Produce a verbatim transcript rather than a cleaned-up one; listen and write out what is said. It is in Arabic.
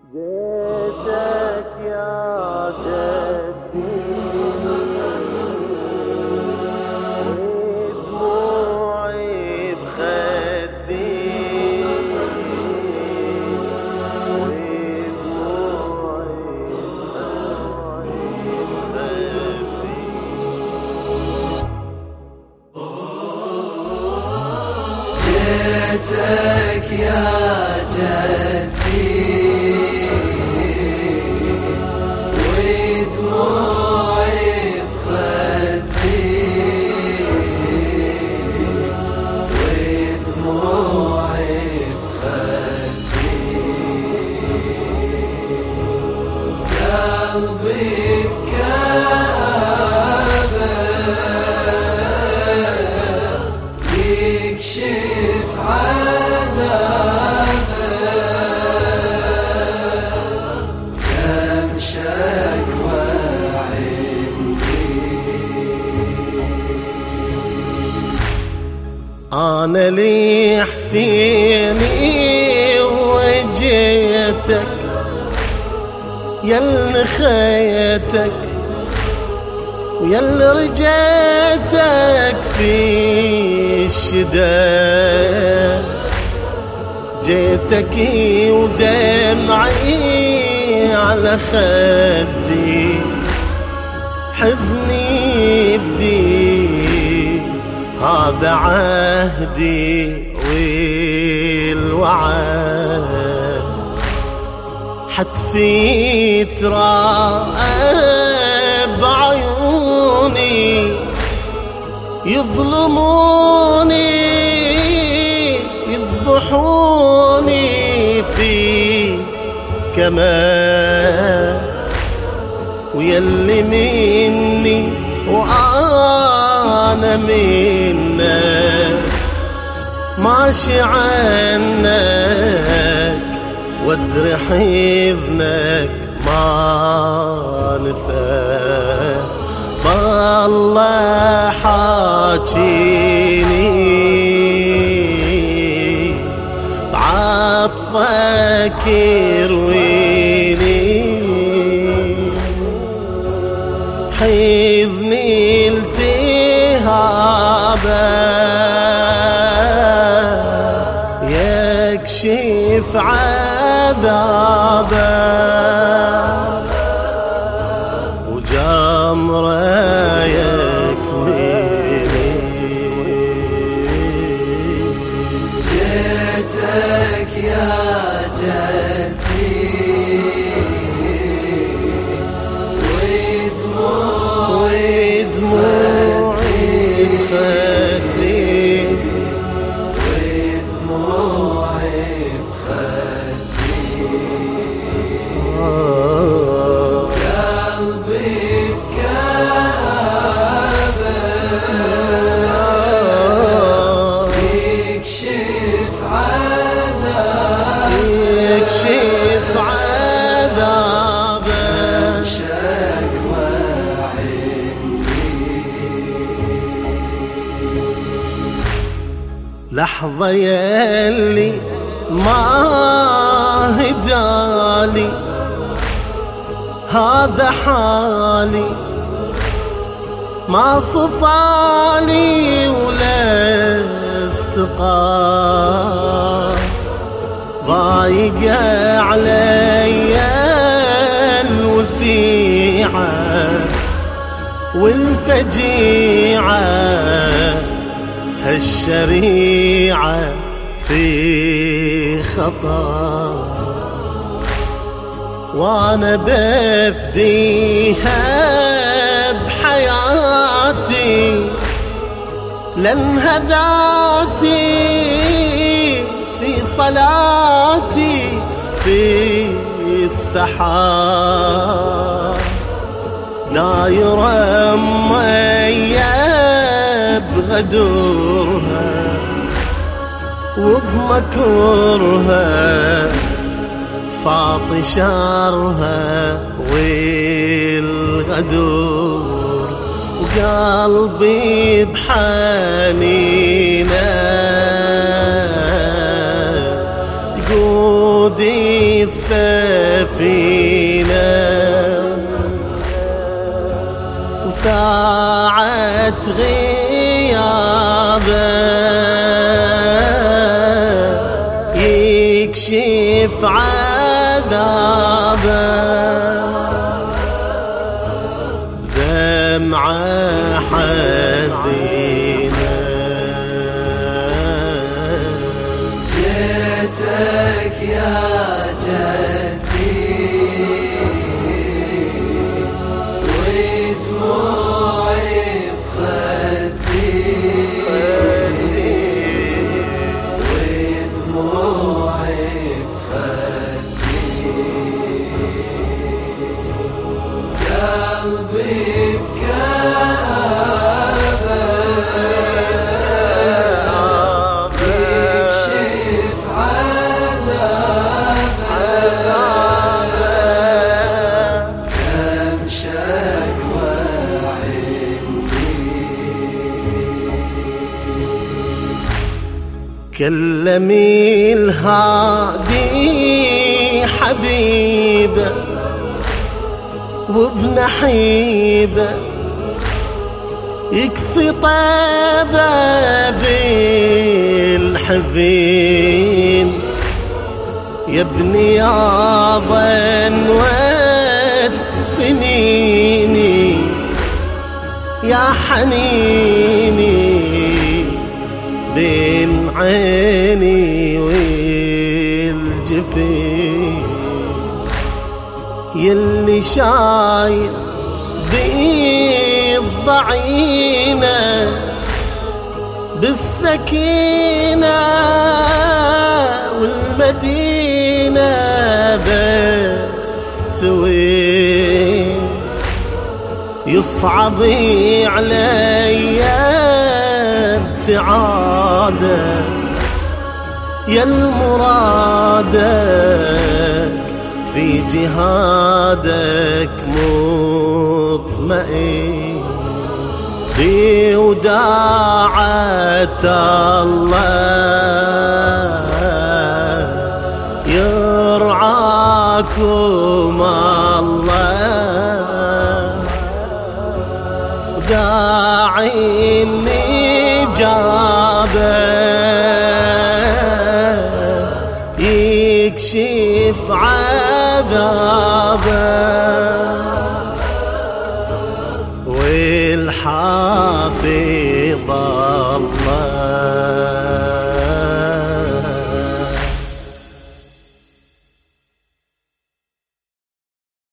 جيتك يا جدي ودموعي بخدي جيتك يا جدي ودموعي بخدي ودموعي بخدي قلبي بكابه يكشف عذابه كم شكوى عندي أنا لي حسيني وجيتك يل خيتك ويل رجيتك في الشدة جيتك ودمعي على خدي حزني بدي هذا عهدي والوعد حتفي تراقب عيوني يظلموني يذبحوني في كمان ويلي مني وأنا منك ماشي عنك وادري حزنك ما نفع بالله حاجيني بعطفك يرويني حزني التهابه يكشف عذابه وجمره يكويني جيتك يا جدي ودموعي بخدي ودموعي بخدي قلبي بكابه يكشف عذابه يكشف عذابه شكوى لحظة يلي ما هدالي هذا حالي ما صفالي ولا استقام ضايقة علي الوسيعة والفجيعة هالشريعة في خطا وانا بفديها بحياتي لانها ذاتي في صلاتي في السحاب دايرة مية بغدرها وبمكرها ساطي شرها والغدور وقلبي بحنينه يقول وقود السفينة وساعة غيابه يكشف عذابه بدمعة حزينة جيتك يا جدي ودموعي بخدي ودموعي بخدي قلبي كلمي الهادي حبيبه وبنحيبه يكسي طيبه بالحزين يا ابني يا ظنوة سنيني يا حنيني بين عيني والجفين يلي شايل بإيد ضعينة بالسكينة والمدينة بستوي يصعب علي ابتعادك يا المرادك في جهادك مطمئن بوداعة الله يرعاكم الله داعي النجابة يكشف عذابه والحال